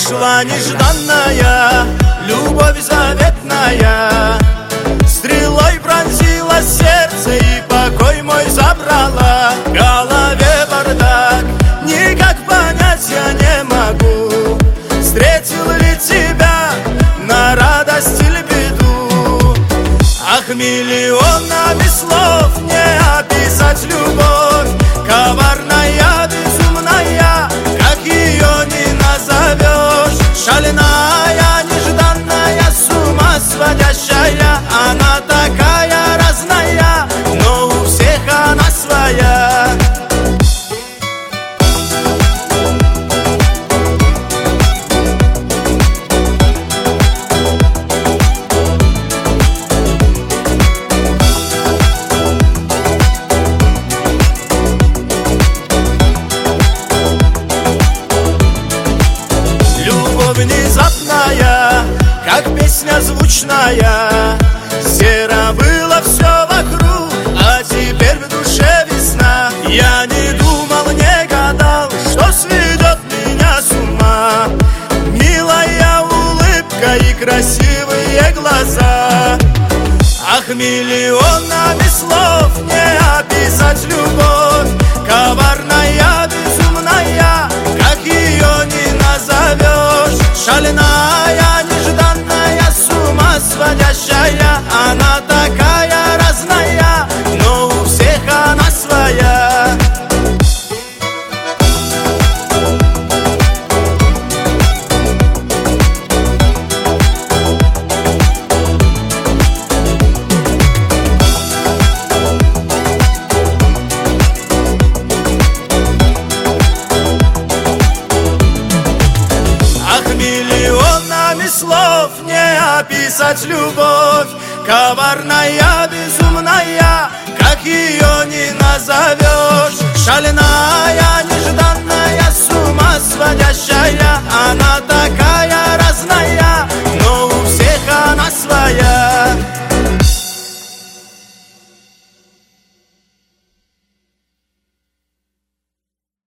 Пришла нежданная, любовь заветная, стрелой пронзила сердце и покой мой забрала. В голове бардак, никак понять я не могу, встретил ли тебя на радость или беду. Ах, миллионами слов не описать любовь, коварная, безумная, как ее не назовешь. Шальная, нежданная, с ума сводящая, она такая разная, но у всех она своя. Внезапная, как песня звучная, серо было все вокруг, а теперь в душе весна. Я не думал, не гадал, что сведет меня с ума. Милая улыбка и красивые глаза. Ах, миллионами слов не описать любовь, коварная, безумная, как ее не назовешь. Шальная, нежданная, с ума сводящая, она такая разная, но у всех она своя. Слов не описать любовь, коварная, безумная, как ее не назовешь.